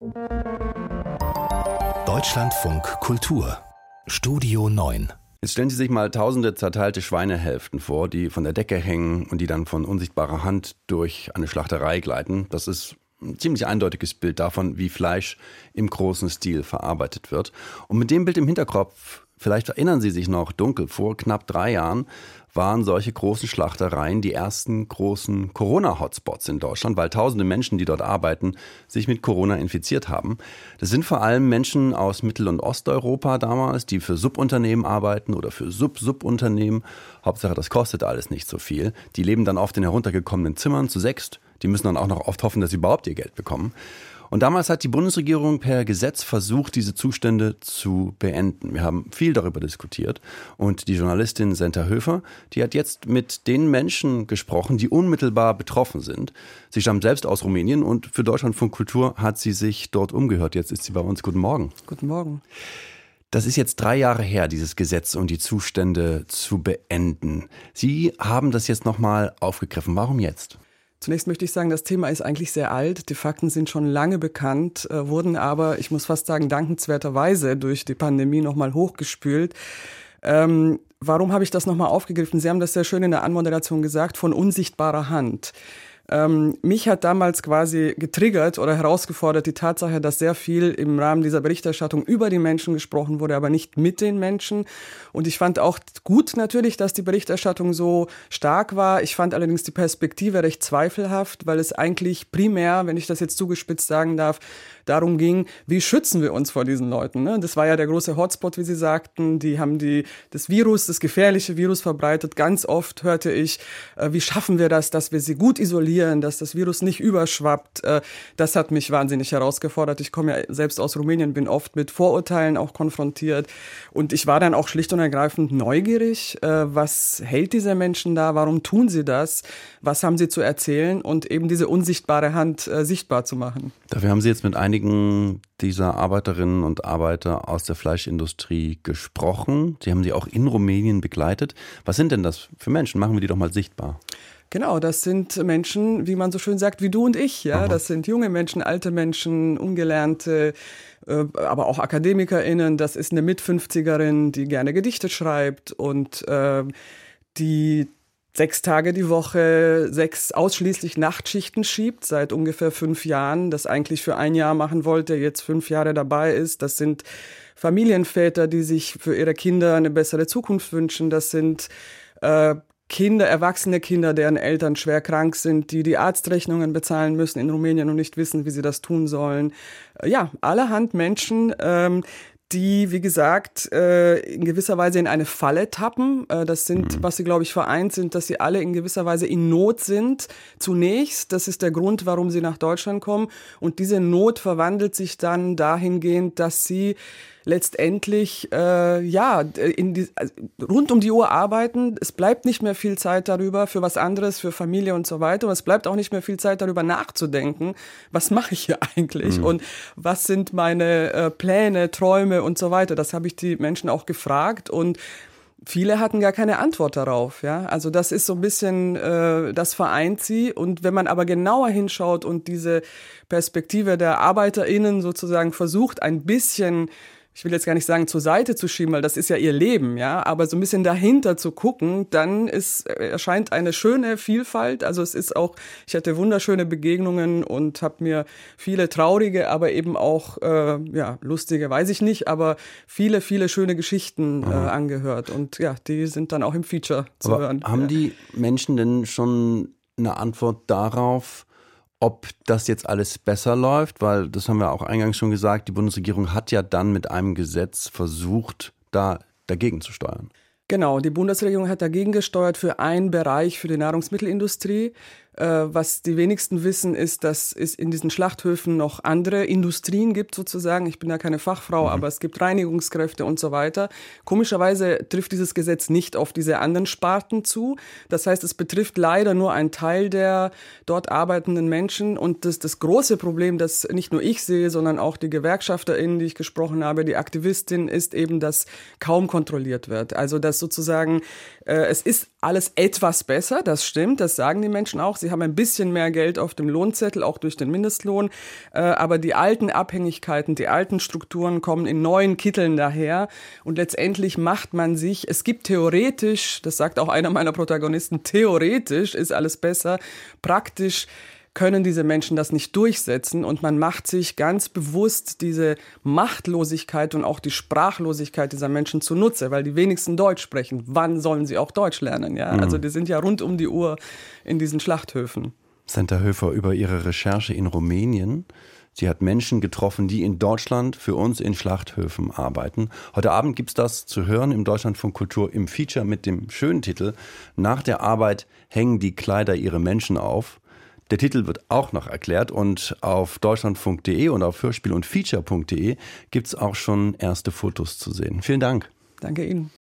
Deutschlandfunk Kultur Studio 9. Jetzt stellen Sie sich mal tausende zerteilte Schweinehälften vor, die von der Decke hängen und die dann von unsichtbarer Hand durch eine Schlachterei gleiten. Das ist ein ziemlich eindeutiges Bild davon, wie Fleisch im großen Stil verarbeitet wird. Und mit dem Bild im Hinterkopf, vielleicht erinnern Sie sich noch dunkel, vor knapp 3 Jahren waren solche großen Schlachtereien die ersten großen Corona-Hotspots in Deutschland, weil tausende Menschen, die dort arbeiten, sich mit Corona infiziert haben. Das sind vor allem Menschen aus Mittel- und Osteuropa damals, die für Subunternehmen arbeiten oder für Subunternehmen. Hauptsache, das kostet alles nicht so viel. Die leben dann oft in heruntergekommenen Zimmern zu 6. Die müssen dann auch noch oft hoffen, dass sie überhaupt ihr Geld bekommen. Und damals hat die Bundesregierung per Gesetz versucht, diese Zustände zu beenden. Wir haben viel darüber diskutiert. Und die Journalistin Senta Höfer, die hat jetzt mit den Menschen gesprochen, die unmittelbar betroffen sind. Sie stammt selbst aus Rumänien und für Deutschlandfunk Kultur hat sie sich dort umgehört. Jetzt ist sie bei uns. Guten Morgen. Guten Morgen. Das ist jetzt 3 Jahre her, dieses Gesetz, um die Zustände zu beenden. Sie haben das jetzt nochmal aufgegriffen. Warum jetzt? Zunächst möchte ich sagen, das Thema ist eigentlich sehr alt. Die Fakten sind schon lange bekannt, wurden aber, ich muss fast sagen, dankenswerterweise durch die Pandemie nochmal hochgespült. Warum habe ich das nochmal aufgegriffen? Sie haben das sehr schön in der Anmoderation gesagt, von unsichtbarer Hand. Mich hat damals quasi getriggert oder herausgefordert die Tatsache, dass sehr viel im Rahmen dieser Berichterstattung über die Menschen gesprochen wurde, aber nicht mit den Menschen. Und ich fand auch gut natürlich, dass die Berichterstattung so stark war. Ich fand allerdings die Perspektive recht zweifelhaft, weil es eigentlich primär, wenn ich das jetzt zugespitzt sagen darf, darum ging, wie schützen wir uns vor diesen Leuten. Ne? Das war ja der große Hotspot, wie Sie sagten. Die haben das Virus, das gefährliche Virus verbreitet. Ganz oft hörte ich, wie schaffen wir das, dass wir sie gut isolieren, dass das Virus nicht überschwappt. Das hat mich wahnsinnig herausgefordert. Ich komme ja selbst aus Rumänien, bin oft mit Vorurteilen auch konfrontiert. Und ich war dann auch schlicht und ergreifend neugierig. Was hält diese Menschen da? Warum tun sie das? Was haben sie zu erzählen? Und eben diese unsichtbare Hand sichtbar zu machen. Dafür haben Sie jetzt mit einigen dieser Arbeiterinnen und Arbeiter aus der Fleischindustrie gesprochen. Sie haben sie auch in Rumänien begleitet. Was sind denn das für Menschen? Machen wir die doch mal sichtbar. Genau, das sind Menschen, wie man so schön sagt, wie du und ich. Ja, das sind junge Menschen, alte Menschen, Ungelernte, aber auch AkademikerInnen. Das ist eine Mit-50erin, die gerne Gedichte schreibt und die 6 Tage die Woche, 6 ausschließlich Nachtschichten schiebt, seit ungefähr 5 Jahren, das eigentlich für 1 Jahr machen wollte, jetzt 5 Jahre dabei ist. Das sind Familienväter, die sich für ihre Kinder eine bessere Zukunft wünschen. Das sind Kinder, erwachsene Kinder, deren Eltern schwer krank sind, die Arztrechnungen bezahlen müssen in Rumänien und nicht wissen, wie sie das tun sollen. Ja, allerhand Menschen, die, wie gesagt, in gewisser Weise in eine Falle tappen. Das sind, was sie, glaube ich, vereint sind, dass sie alle in gewisser Weise in Not sind. Zunächst, das ist der Grund, warum sie nach Deutschland kommen. Und diese Not verwandelt sich dann dahingehend, dass sie letztendlich rund um die Uhr arbeiten. Es bleibt nicht mehr viel Zeit darüber für was anderes, für Familie und so weiter. Und es bleibt auch nicht mehr viel Zeit darüber nachzudenken, was mache ich hier eigentlich und was sind meine Pläne, Träume und so weiter. Das habe ich die Menschen auch gefragt und viele hatten gar keine Antwort darauf. Ja? Also das ist so ein bisschen, das vereint sie. Und wenn man aber genauer hinschaut und diese Perspektive der ArbeiterInnen sozusagen versucht, ein bisschen, ich will jetzt gar nicht sagen, zur Seite zu schieben, weil das ist ja ihr Leben, ja, aber so ein bisschen dahinter zu gucken, dann erscheint eine schöne Vielfalt. Also es ist auch, ich hatte wunderschöne Begegnungen und habe mir viele traurige, aber eben auch, lustige, weiß ich nicht, aber viele, viele schöne Geschichten angehört. Und ja, die sind dann auch im Feature zu hören. Haben die Menschen denn schon eine Antwort darauf, ob das jetzt alles besser läuft, weil das haben wir auch eingangs schon gesagt, die Bundesregierung hat ja dann mit einem Gesetz versucht, da dagegen zu steuern. Genau, die Bundesregierung hat dagegen gesteuert für einen Bereich für die Nahrungsmittelindustrie. Was die wenigsten wissen, ist, dass es in diesen Schlachthöfen noch andere Industrien gibt sozusagen. Ich bin da keine Fachfrau, aber es gibt Reinigungskräfte und so weiter. Komischerweise trifft dieses Gesetz nicht auf diese anderen Sparten zu. Das heißt, es betrifft leider nur einen Teil der dort arbeitenden Menschen. Und das große Problem, das nicht nur ich sehe, sondern auch die GewerkschafterInnen, die ich gesprochen habe, die Aktivistin, ist eben, dass kaum kontrolliert wird. Also dass sozusagen, es ist alles etwas besser, das stimmt, das sagen die Menschen auch. Sie haben ein bisschen mehr Geld auf dem Lohnzettel, auch durch den Mindestlohn. Aber die alten Abhängigkeiten, die alten Strukturen kommen in neuen Kitteln daher. Und letztendlich macht man sich, es gibt theoretisch, das sagt auch einer meiner Protagonisten, theoretisch ist alles besser, praktisch können diese Menschen das nicht durchsetzen und man macht sich ganz bewusst diese Machtlosigkeit und auch die Sprachlosigkeit dieser Menschen zunutze, weil die wenigsten Deutsch sprechen. Wann sollen sie auch Deutsch lernen? Ja? Also die sind ja rund um die Uhr in diesen Schlachthöfen. Senta Höfer über ihre Recherche in Rumänien. Sie hat Menschen getroffen, die in Deutschland für uns in Schlachthöfen arbeiten. Heute Abend gibt's das zu hören im Deutschlandfunk Kultur im Feature mit dem schönen Titel »Nach der Arbeit hängen die Kleider ihre Menschen auf«. Der Titel wird auch noch erklärt und auf deutschlandfunk.de und auf hörspiel- und feature.de gibt es auch schon erste Fotos zu sehen. Vielen Dank. Danke Ihnen.